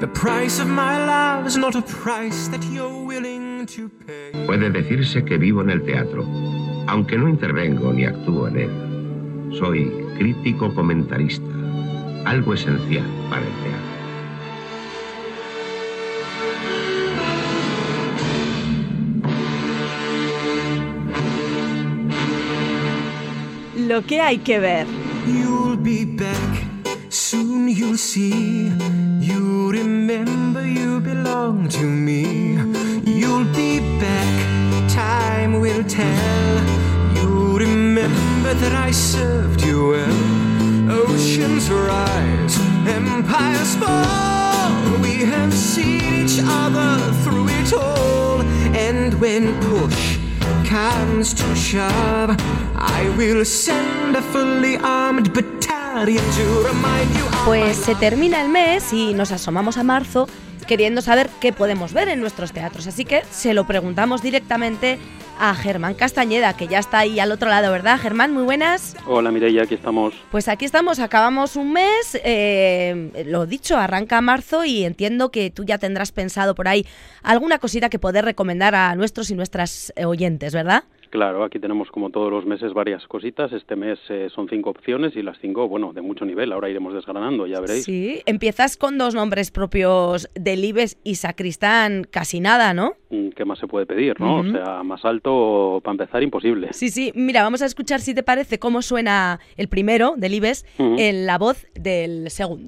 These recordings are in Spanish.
The price of my love is not a price that you're willing to pay. Puede decirse que vivo en el teatro, aunque no intervengo ni actúo en él. Soy crítico comentarista, algo esencial para el teatro. Lo que hay que ver. You'll be back, soon you'll see. You remember you belong to me. You'll be back, time will tell. You remember that I served you well. Oceans rise, empires fall. We have seen each other through it all. And when push comes to shove, I will send a fully armed battalion to remind you. Pues se termina el mes y nos asomamos a marzo queriendo saber qué podemos ver en nuestros teatros. Así que se lo preguntamos directamente a Germán Castañeda, que ya está ahí al otro lado, ¿verdad? Germán, muy buenas. Hola Mireia, aquí estamos. Pues aquí estamos, acabamos un mes, lo dicho, arranca marzo y entiendo que tú ya tendrás pensado por ahí alguna cosita que poder recomendar a nuestros y nuestras oyentes, ¿verdad? Claro, aquí tenemos como todos los meses varias cositas. Este mes son 5 opciones y las 5, bueno, de mucho nivel. Ahora iremos desgranando, ya veréis. Sí, empiezas con 2 nombres propios, Delibes y Sacristán, casi nada, ¿no? ¿Qué más se puede pedir, no? O sea, más alto, para empezar, imposible. Sí, sí. Mira, vamos a escuchar, si te parece, cómo suena el primero, Delibes, en la voz del segundo.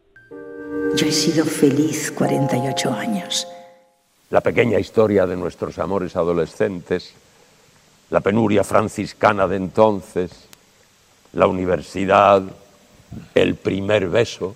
Yo he sido feliz 48 años. La pequeña historia de nuestros amores adolescentes, la penuria franciscana de entonces, la universidad, el primer beso,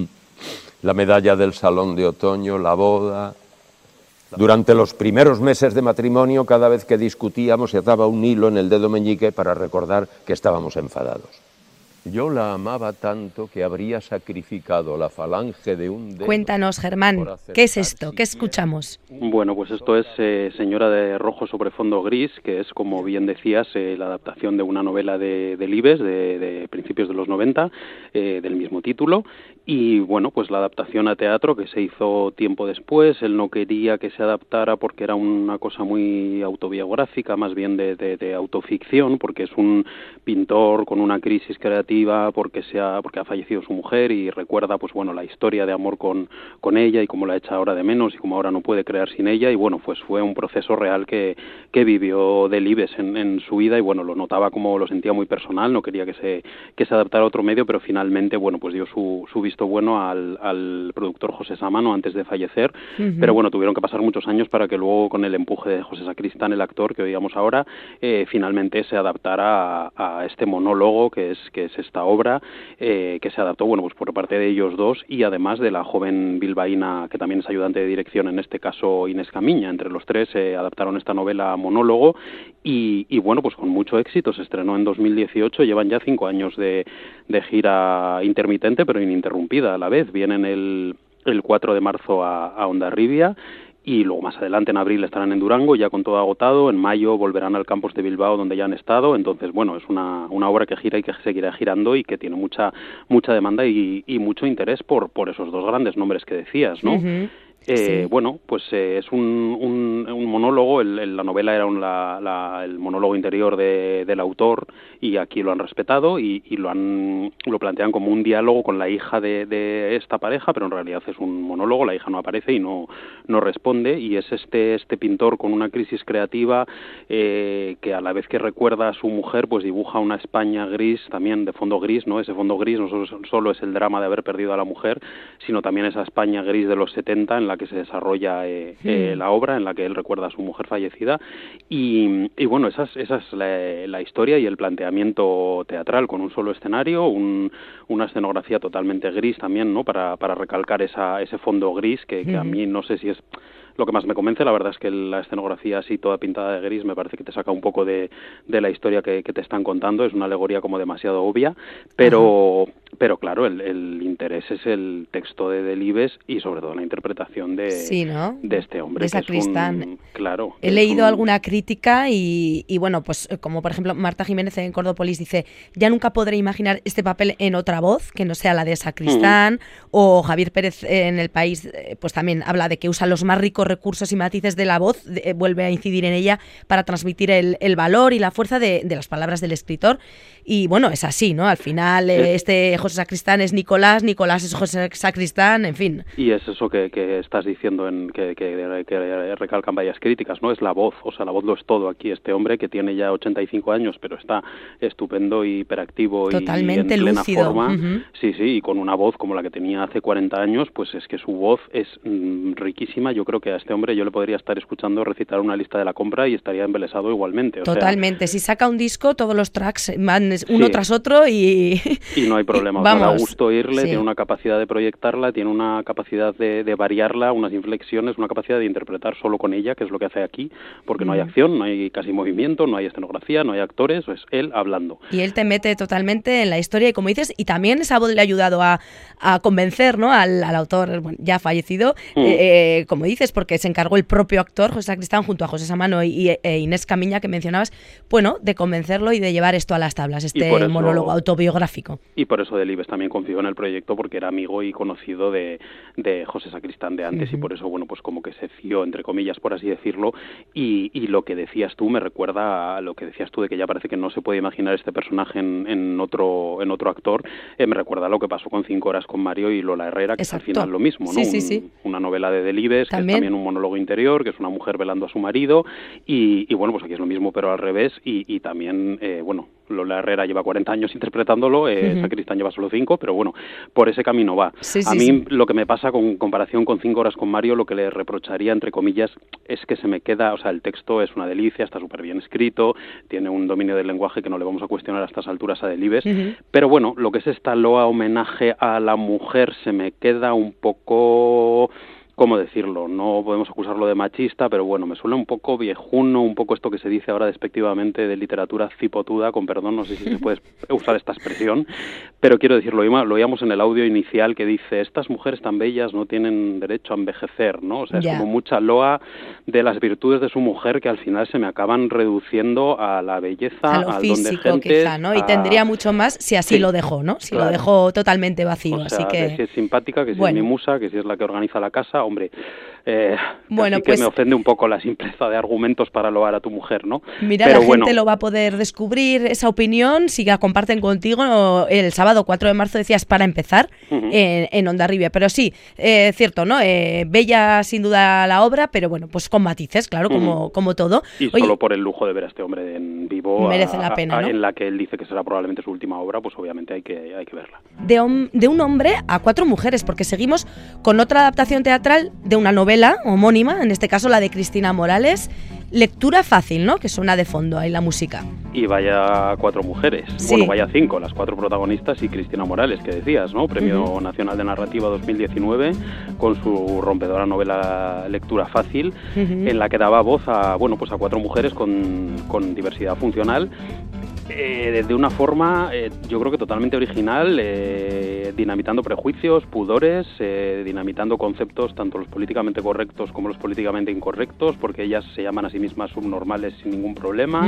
la medalla del salón de otoño, la boda. Durante los primeros meses de matrimonio, cada vez que discutíamos, se ataba un hilo en el dedo meñique para recordar que estábamos enfadados. Yo la amaba tanto que habría sacrificado la falange de un dedo. Cuéntanos, Germán, ¿qué es esto? ¿Qué escuchamos? Bueno, pues esto es Señora de rojo sobre fondo gris, que es, como bien decías, la adaptación de una novela de Delibes de principios de los 90, del mismo título. Y bueno, pues la adaptación a teatro que se hizo tiempo después. Él no quería que se adaptara porque era una cosa muy autobiográfica, más bien de autoficción, porque es un pintor con una crisis creativa, porque ha fallecido su mujer y recuerda, pues bueno, la historia de amor con ella y cómo la echa ahora de menos y cómo ahora no puede crear sin ella. Y bueno, pues fue un proceso real que vivió Delibes en su vida, y bueno, lo notaba, como lo sentía muy personal. No quería que se adaptara a otro medio, pero finalmente, bueno, pues dio su visto bueno al productor José Samano antes de fallecer. Pero bueno, tuvieron que pasar muchos años para que luego, con el empuje de José Sacristán, el actor que oíamos ahora, finalmente se adaptara a este monólogo que es esta obra, que se adaptó, bueno, pues por parte de ellos dos, y además de la joven bilbaína que también es ayudante de dirección, en este caso Inés Camiña. Entre los tres adaptaron esta novela monólogo y bueno, pues con mucho éxito. Se estrenó en 2018, llevan ya 5 años de gira intermitente pero ininterrumpida a la vez. Vienen el 4 de marzo a Hondarribia, y luego más adelante en abril estarán en Durango, ya con todo agotado. En mayo volverán al campus de Bilbao, donde ya han estado. Entonces, bueno, es una obra que gira y que seguirá girando y que tiene mucha demanda y mucho interés por esos dos grandes nombres que decías, ¿no? Sí. Bueno, pues es un monólogo. La novela era el monólogo interior del autor, y aquí lo han respetado y lo plantean como un diálogo con la hija de esta pareja, pero en realidad es un monólogo. La hija no aparece y no responde, y es este pintor con una crisis creativa, que a la vez que recuerda a su mujer, pues dibuja una España gris, también de fondo gris, ¿no? Ese fondo gris no solo es el drama de haber perdido a la mujer, sino también esa España gris de los 70 en la que se desarrolla la obra, en la que él recuerda a su mujer fallecida. Y bueno, esa es la historia y el planteamiento teatral, con un solo escenario, una escenografía totalmente gris también, ¿no? Para recalcar ese fondo gris que a mí no sé si es lo que más me convence. La verdad es que la escenografía así toda pintada de gris me parece que te saca un poco de la historia que te están contando. Es una alegoría como demasiado obvia, pero Pero claro, el interés es el texto de Delibes y sobre todo la interpretación de, sí, ¿no? de este hombre. De Sacristán. Claro. He leído alguna crítica y bueno, pues como por ejemplo Marta Jiménez en Cordópolis dice, ya nunca podré imaginar este papel en otra voz que no sea la de Sacristán, o Javier Pérez en El País pues también habla de que usa los más ricos recursos y matices de la voz, vuelve a incidir en ella para transmitir el valor y la fuerza de las palabras del escritor. Y bueno, es así, ¿no? Al final este José Sacristán es Nicolás es José Sacristán, en fin. Y es eso que estás diciendo, que recalcan varias críticas, ¿no? Es la voz, o sea, la voz lo es todo aquí. Este hombre que tiene ya 85 años, pero está estupendo y hiperactivo. Totalmente y en plena lúcido. Forma. Sí, y con una voz como la que tenía hace 40 años, pues es que su voz es riquísima. Yo creo que a este hombre yo le podría estar escuchando recitar una lista de la compra y estaría embelesado igualmente. Totalmente. Si saca un disco, todos los tracks van uno tras otro y no hay problema. Vamos, da gusto oírle, tiene una capacidad de proyectarla, tiene una capacidad de variarla, unas inflexiones, una capacidad de interpretar solo con ella, que es lo que hace aquí, porque no hay acción, no hay casi movimiento, no hay escenografía, no hay actores, es él hablando. Y él te mete totalmente en la historia y como dices, y también esa voz le ha ayudado a convencer, ¿no? al autor ya fallecido, como dices, porque se encargó el propio actor, José Sacristán, junto a José Samano e Inés Camiña, que mencionabas, bueno, de convencerlo y de llevar esto a las tablas, este monólogo autobiográfico. Y por eso Delibes también confió en el proyecto, porque era amigo y conocido de José Sacristán de antes, y por eso, bueno, pues como que se fió, entre comillas, por así decirlo, y lo que decías tú me recuerda a lo que decías tú de que ya parece que no se puede imaginar este personaje en otro actor, me recuerda a lo que pasó con 5 horas con Mario y Lola Herrera, que es al final lo mismo, ¿no? Sí. Una novela de Delibes, que es también un monólogo interior, que es una mujer velando a su marido, y bueno, pues aquí es lo mismo, pero al revés, y también, bueno, Lola Herrera lleva 40 años interpretándolo, Sacristán lleva solo 5, pero bueno, por ese camino va. A mí lo que me pasa con comparación con 5 horas con Mario, lo que le reprocharía, entre comillas, es que se me queda, o sea, el texto es una delicia, está súper bien escrito, tiene un dominio del lenguaje que no le vamos a cuestionar a estas alturas a Delibes, pero bueno, lo que es esta loa homenaje a la mujer se me queda un poco... ¿Cómo decirlo? No podemos acusarlo de machista, pero bueno, me suena un poco viejuno, un poco esto que se dice ahora despectivamente de literatura cipotuda, con perdón, no sé si se puede usar esta expresión, pero quiero decirlo, lo oíamos en el audio inicial que dice, estas mujeres tan bellas no tienen derecho a envejecer, ¿no? O sea, es como mucha loa de las virtudes de su mujer que al final se me acaban reduciendo a la belleza, al físico, don de gente, quizá, ¿no? Y tendría mucho más si así lo dejó, ¿no? Si lo dejó totalmente vacío, o sea, así que... si es simpática, que si es mi musa, que si es la que organiza la casa, hombre, bueno, pues, que me ofende un poco la simpleza de argumentos para loar a tu mujer, ¿no? Mira, pero la gente lo va a poder descubrir, esa opinión, si la comparten contigo el sábado 4 de marzo, decías, para empezar, en Hondarribia. Pero sí, cierto, ¿no? Bella sin duda la obra, pero bueno, pues con matices, claro, como todo. Y solo por el lujo de ver a este hombre en vivo, merece la pena, ¿no? En la que él dice que será probablemente su última obra, pues obviamente hay que verla. De un hombre a 4 mujeres, porque seguimos con otra adaptación teatral de una novela homónima, en este caso la de Cristina Morales, Lectura fácil, ¿no? Que suena de fondo ahí la música. Y vaya 4 mujeres, bueno, vaya 5, las 4 protagonistas y Cristina Morales, que decías, ¿no? Premio Nacional de Narrativa 2019, con su rompedora novela Lectura fácil, en la que daba voz a, bueno, pues a 4 mujeres con diversidad funcional, de una forma, yo creo que totalmente original, dinamitando prejuicios, pudores, dinamitando conceptos, tanto los políticamente correctos como los políticamente incorrectos, porque ellas se llaman a sí mismas subnormales sin ningún problema.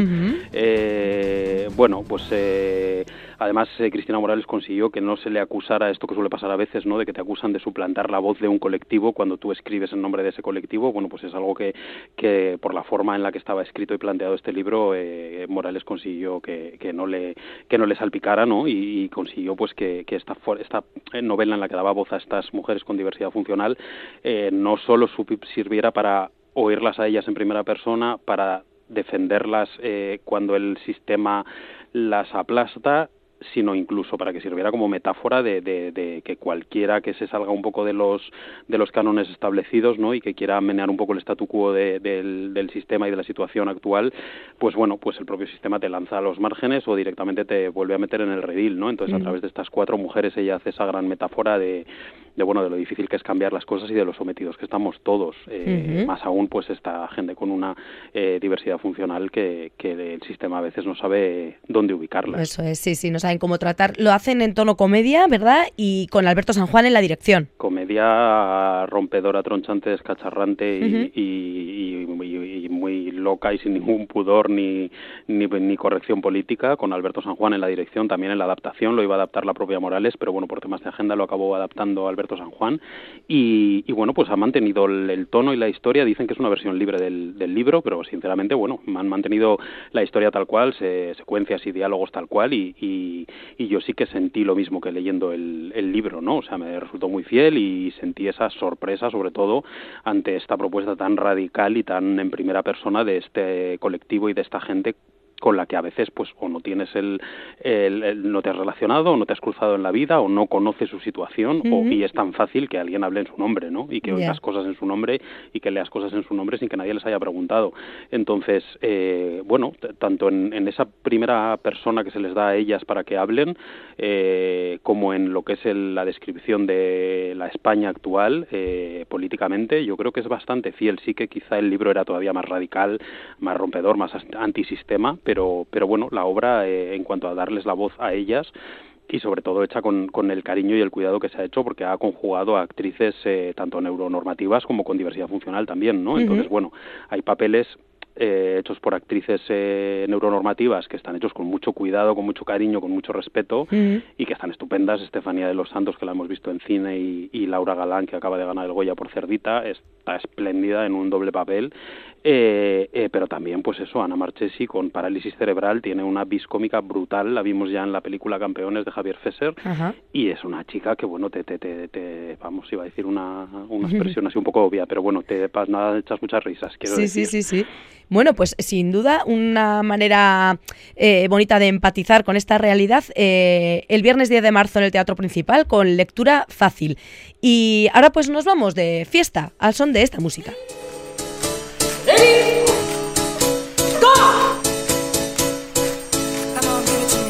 Bueno, pues además Cristina Morales consiguió que no se le acusara esto que suele pasar a veces, ¿no? De que te acusan de suplantar la voz de un colectivo cuando tú escribes en nombre de ese colectivo. Bueno, pues es algo que por la forma en la que estaba escrito y planteado este libro, Morales consiguió que no le salpicara, ¿no? Y consiguió pues que esta novela en la que daba voz a estas mujeres con diversidad funcional no solo sirviera para oírlas a ellas en primera persona, para defenderlas cuando el sistema las aplasta, sino incluso para que sirviera como metáfora de que cualquiera que se salga un poco de los cánones establecidos, ¿no? Y que quiera menear un poco el statu quo del sistema y de la situación actual, pues bueno, pues el propio sistema te lanza a los márgenes o directamente te vuelve a meter en el redil, ¿no? Entonces a través de estas 4 mujeres ella hace esa gran metáfora de lo difícil que es cambiar las cosas y de lo sometidos que estamos todos, más aún pues esta gente con una diversidad funcional que el sistema a veces no sabe dónde ubicarla. Eso es, sí, no saben cómo tratar. Lo hacen en tono comedia, ¿verdad? Y con Alberto San Juan en la dirección. Comedia rompedora, tronchante, descacharrante y muy loca y sin ningún pudor ni corrección política, con Alberto San Juan en la dirección, también en la adaptación, lo iba a adaptar la propia Morales, pero bueno, por temas de agenda lo acabó adaptando Alberto San Juan y bueno, pues ha mantenido el tono y la historia. Dicen que es una versión libre del libro, pero sinceramente, bueno, han mantenido la historia tal cual, secuencias y diálogos tal cual y yo sí que sentí lo mismo que leyendo el libro, ¿no? O sea, me resultó muy fiel y sentí esa sorpresa, sobre todo, ante esta propuesta tan radical y tan en primera persona de este colectivo y de esta gente con la que a veces pues o no tienes no te has relacionado, o no te has cruzado en la vida, o no conoces su situación, y es tan fácil que alguien hable en su nombre, ¿no? Y que oigas cosas en su nombre y que leas cosas en su nombre sin que nadie les haya preguntado. Entonces, bueno, tanto en esa primera persona que se les da a ellas para que hablen, como en lo que es la descripción de la España actual, políticamente, yo creo que es bastante fiel. Sí que quizá el libro era todavía más radical, más rompedor, más antisistema, pero bueno, la obra, en cuanto a darles la voz a ellas, y sobre todo hecha con el cariño y el cuidado que se ha hecho, porque ha conjugado a actrices tanto neuronormativas como con diversidad funcional también, ¿no? Entonces, bueno, hay papeles hechos por actrices neuronormativas que están hechos con mucho cuidado, con mucho cariño, con mucho respeto, y que están estupendas. Estefanía de los Santos, que la hemos visto en cine, y Laura Galán, que acaba de ganar el Goya por Cerdita, está espléndida en un doble papel. Pero también, pues eso, Ana Marchesi con parálisis cerebral tiene una vis cómica brutal, la vimos ya en la película Campeones de Javier Fesser, y es una chica que, bueno, vamos, iba a decir una expresión así un poco obvia, pero bueno, nada, echas muchas risas, quiero decir. Sí. Bueno, pues sin duda una manera bonita de empatizar con esta realidad, el viernes 10 de marzo en el Teatro Principal con lectura fácil. Y ahora pues nos vamos de fiesta al son de esta música. Ready? Go! Come on, give it to me.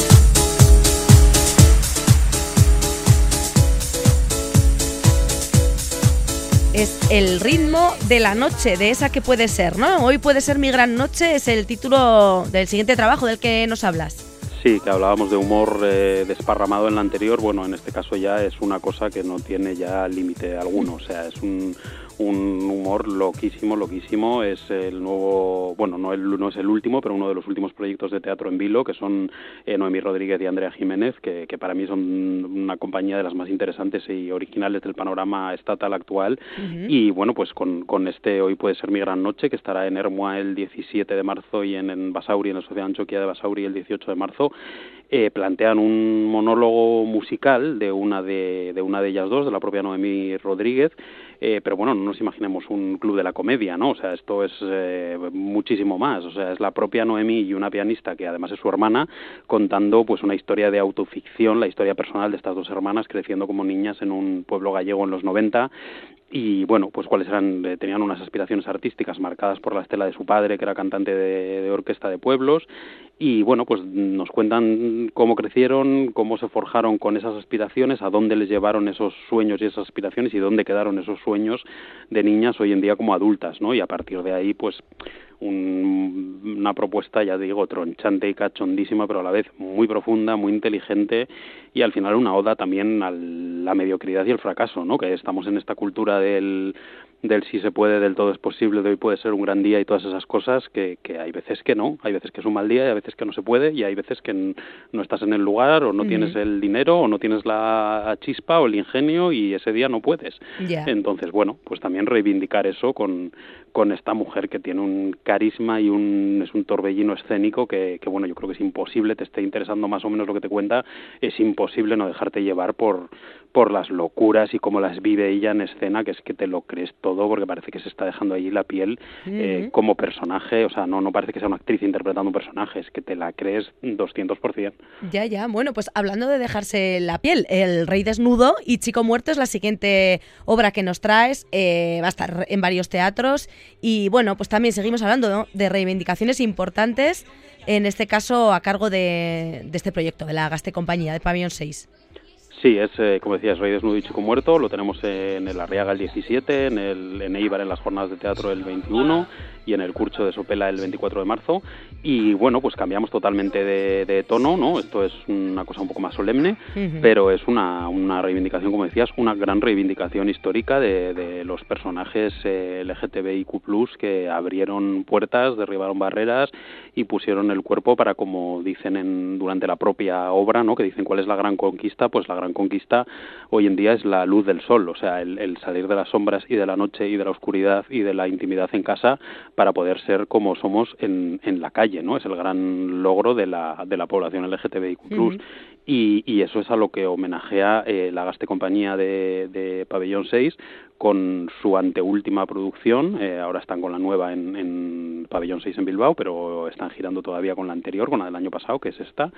Es el ritmo de la noche, de esa que puede ser, ¿no? Hoy puede ser mi gran noche, es el título del siguiente trabajo del que nos hablas. Sí, que hablábamos de humor desparramado en la anterior. Bueno, en este caso ya es una cosa que no tiene ya límite alguno, o sea, es un humor loquísimo. Es el nuevo, bueno, no es el último, pero uno de los últimos proyectos de teatro en vilo, que son Noemí Rodríguez y Andrea Jiménez, que para mí son una compañía de las más interesantes y originales del panorama estatal actual. Y bueno, pues con este Hoy puede ser mi gran noche, que estará en Ermua el 17 de marzo y en Basauri, en la Sociedad Antxoquia de Basauri, el 18 de marzo, plantean un monólogo musical de una de ellas dos, de la propia Noemí Rodríguez, pero bueno, no nos imaginemos un club de la comedia, ¿no? O sea, esto es muchísimo más. O sea, es la propia Noemí y una pianista que además es su hermana, contando pues una historia de autoficción, la historia personal de estas dos hermanas creciendo como niñas en un pueblo gallego en los 90. Y bueno, pues cuáles eran, tenían unas aspiraciones artísticas marcadas por la estela de su padre, que era cantante de orquesta de pueblos, y bueno, pues nos cuentan cómo crecieron, cómo se forjaron con esas aspiraciones, a dónde les llevaron esos sueños y esas aspiraciones, y dónde quedaron esos sueños de niñas hoy en día como adultas, ¿no? Y a partir de ahí, pues una propuesta, ya digo, tronchante y cachondísima, pero a la vez muy profunda, muy inteligente, y al final una oda también a la mediocridad y el fracaso, ¿no? Que estamos en esta cultura del sí se puede, del todo es posible, de hoy puede ser un gran día y todas esas cosas que hay veces que no, hay veces que es un mal día y hay veces que no se puede, y hay veces que no estás en el lugar, o no tienes el dinero, o no tienes la chispa o el ingenio, y ese día no puedes. Entonces, bueno, pues también reivindicar eso con esta mujer que tiene un carisma y es un torbellino escénico que bueno, yo creo que es imposible, te esté interesando más o menos lo que te cuenta, es imposible no dejarte llevar por las locuras y cómo las vive ella en escena, que es que te lo crees todo, porque parece que se está dejando allí la piel como personaje. O sea, no parece que sea una actriz interpretando un personaje, es que te la crees 200%. Ya, bueno, pues hablando de dejarse la piel, El Rey Desnudo y Chico Muerto es la siguiente obra que nos traes, va a estar en varios teatros, y bueno, pues también seguimos hablando, ¿no?, de reivindicaciones importantes, en este caso a cargo de este proyecto, de la Gaste Compañía, de Pabellón 6. Sí, es, como decías, Rey desnudo y Chico muerto. Lo tenemos en el Arriaga el 17, en Eibar en las jornadas de teatro el 21 y en el Curcho de Sopela el 24 de marzo. Y bueno, pues cambiamos totalmente de tono, ¿no? Esto es una cosa un poco más solemne, pero es una reivindicación, como decías, una gran reivindicación histórica de los personajes LGTBIQ+, que abrieron puertas, derribaron barreras y pusieron el cuerpo para, como dicen durante la propia obra, ¿no? Que dicen cuál es la gran conquista. Pues la gran conquista hoy en día es la luz del sol, o sea, el salir de las sombras y de la noche y de la oscuridad y de la intimidad en casa para poder ser como somos en la calle, ¿no? Es el gran logro de la población LGTBIQ+. Y eso es a lo que homenajea la Gaste Compañía de Pabellón 6 con su anteúltima producción. Ahora están con la nueva en Pabellón 6 en Bilbao, pero están girando todavía con la anterior, con la del año pasado, que es esta.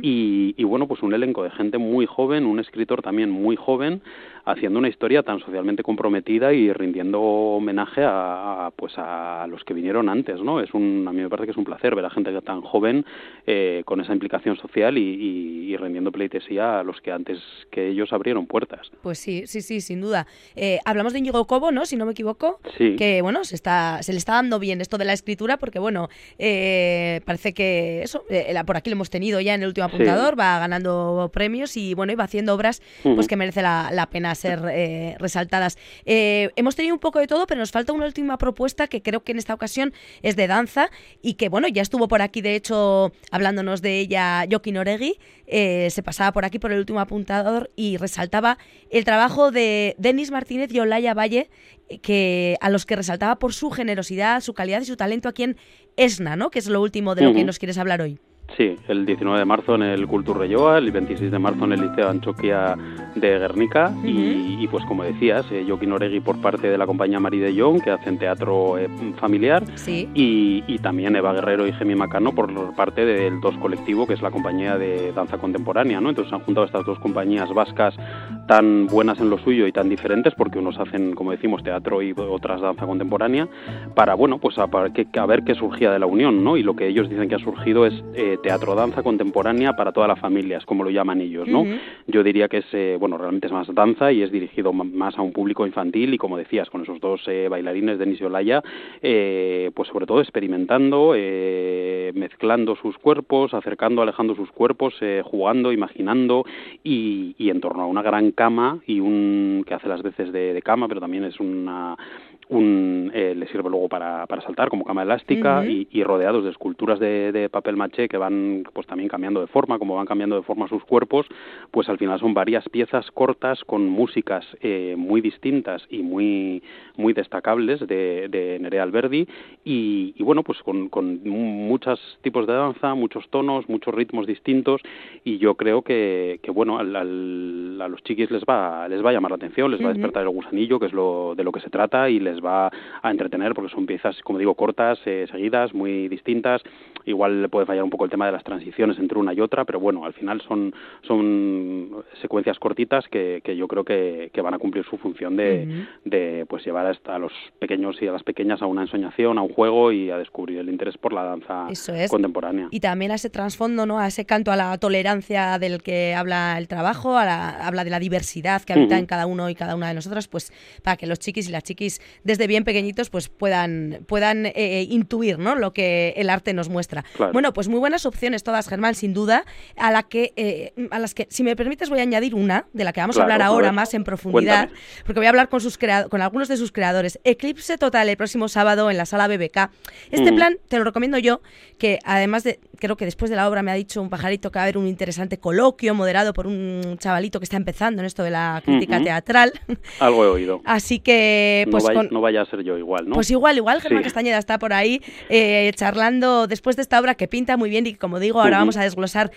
Y bueno, pues un elenco de gente muy joven, un escritor también muy joven, haciendo una historia tan socialmente comprometida y rindiendo homenaje a los que vinieron antes, ¿no? A mí me parece que es un placer ver a gente tan joven con esa implicación social y rendiendo pleitesía a los que antes que ellos abrieron puertas. Pues sí, sin duda. Hablamos de Íñigo Cobo, ¿no? Si no me equivoco. Sí. Que, bueno, se le está dando bien esto de la escritura porque, bueno, parece que eso, por aquí lo hemos tenido ya en el último apuntador, va ganando premios y, bueno, y va haciendo obras pues que merece la pena ser resaltadas. Hemos tenido un poco de todo, pero nos falta una última propuesta que creo que en esta ocasión es de danza y que, bueno, ya estuvo por aquí, de hecho, hablándonos de ella Jokin Oregui. Se pasaba por aquí por el último apuntador y resaltaba el trabajo de Denis Martínez y Olaya Valle, a los que resaltaba por su generosidad, su calidad y su talento aquí en Esna, ¿no? Que es lo último de lo que nos quieres hablar hoy. Sí, el 19 de marzo en el Kultur Leioa, el 26 de marzo en el Liceo Antxokia de Guernica y pues como decías, Jokin Oregui por parte de la compañía Marie de Jong, que hacen teatro familiar, y también Eva Guerrero y Gemi Macano por parte del DOS Colectivo, que es la compañía de danza contemporánea, ¿no? Entonces han juntado estas dos compañías vascas tan buenas en lo suyo y tan diferentes, porque unos hacen, como decimos, teatro y otras danza contemporánea, para, bueno, pues a ver qué surgía de la unión, ¿no? Y lo que ellos dicen que ha surgido es teatro danza contemporánea para todas las familias, como lo llaman ellos, ¿no? Yo diría que es, realmente es más danza y es dirigido más a un público infantil y, como decías, con esos dos bailarines, Denis y Olaya, pues sobre todo experimentando, mezclando sus cuerpos, acercando, alejando sus cuerpos, jugando, imaginando y en torno a una gran cama que hace las veces de cama, pero también es le sirve luego para saltar como cama elástica y rodeados de esculturas de papel maché que van pues también cambiando de forma, como van cambiando de forma sus cuerpos, pues al final son varias piezas cortas con músicas muy distintas y muy destacables de Nerea Alberdi y bueno, pues con muchos tipos de danza, muchos tonos, muchos ritmos distintos y yo creo que bueno, a los chiquis les va a llamar la atención, les va a despertar el gusanillo, que es de lo que se trata, y les va a entretener porque son piezas, como digo, cortas, seguidas, muy distintas. Igual le puede fallar un poco el tema de las transiciones entre una y otra, pero bueno, al final son secuencias cortitas que yo creo que van a cumplir su función de pues llevar a los pequeños y a las pequeñas a una ensoñación, a un juego y a descubrir el interés por la danza contemporánea. Y también a ese trasfondo, ¿no? A ese canto a la tolerancia del que habla el trabajo, habla de la diversidad que habita en cada uno y cada una de nosotros, pues para que los chiquis y las chiquis desde bien pequeñitos pues puedan intuir, ¿no? Lo que el arte nos muestra. Claro. Bueno, pues muy buenas opciones todas, Germán, sin duda, a las que, si me permites, voy a añadir una, de la que vamos a hablar ahora más en profundidad, Cuéntame. porque voy a hablar con algunos de sus creadores. Eclipse Total, el próximo sábado en la Sala BBK. Este plan te lo recomiendo yo, que además creo que después de la obra me ha dicho un pajarito que va a haber un interesante coloquio moderado por un chavalito que está empezando en esto de la crítica teatral. Algo he oído. Así que pues no vaya a ser yo igual, ¿no? Pues igual Germán Castañeda está por ahí charlando después de esta obra que pinta muy bien y que, como digo, ahora vamos a desglosar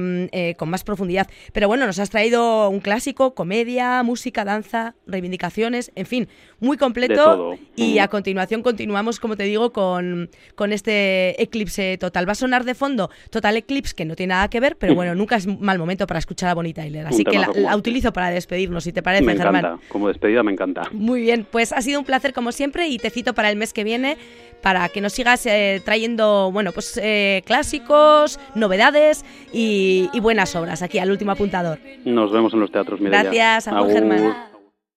con más profundidad. Pero bueno, nos has traído un clásico, comedia, música, danza, reivindicaciones, en fin, muy completo. De todo. Y a continuación continuamos, como te digo, con este Eclipse Total. Va a sonar de fondo Total Eclipse, que no tiene nada que ver, pero bueno, nunca es mal momento para escuchar a Bonnie Tyler. Así que la utilizo para despedirnos, si te parece, Germán. Me encanta, como despedida me encanta. Muy bien, pues ha sido un placer placer como siempre y te cito para el mes que viene para que nos sigas trayendo, bueno, pues clásicos, novedades y buenas obras aquí al Último Apuntador. Nos vemos en los teatros, Mireia. Gracias, agur, Germán.